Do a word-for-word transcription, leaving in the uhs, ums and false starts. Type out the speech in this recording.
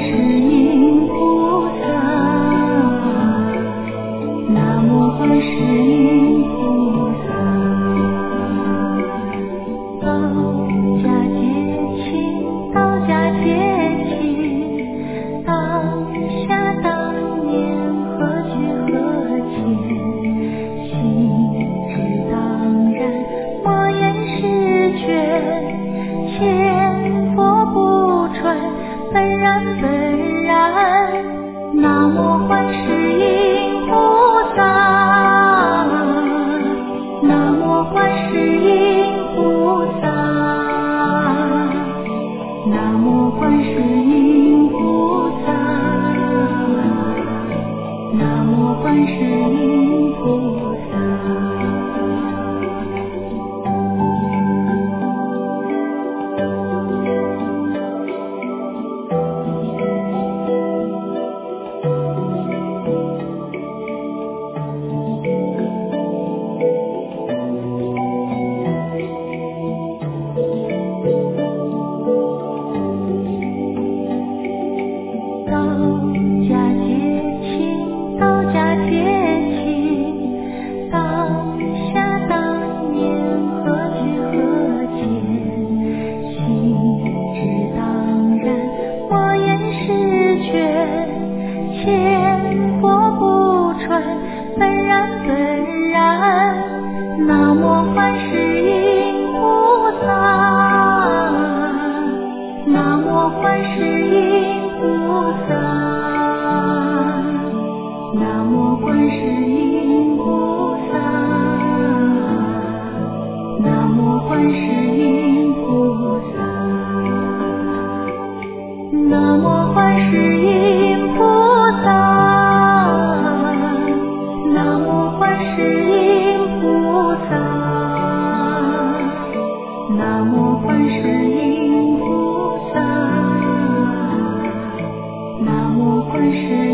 世音菩萨，南无观世音菩萨。道家节庆，道家节庆，当下当年何觉何钱，心之当然，莫言是觉，千佛不传，本然本然。南无观世音菩萨，南无观世音菩萨，南无观世音菩萨，南无观世音菩萨。千佛不传，本然本然。南无观世音菩萨，南无观世音菩萨，南无观世音菩萨，南无观世音菩萨，南无观世音菩萨，南无观世音菩萨，南无观世音菩萨，南无观世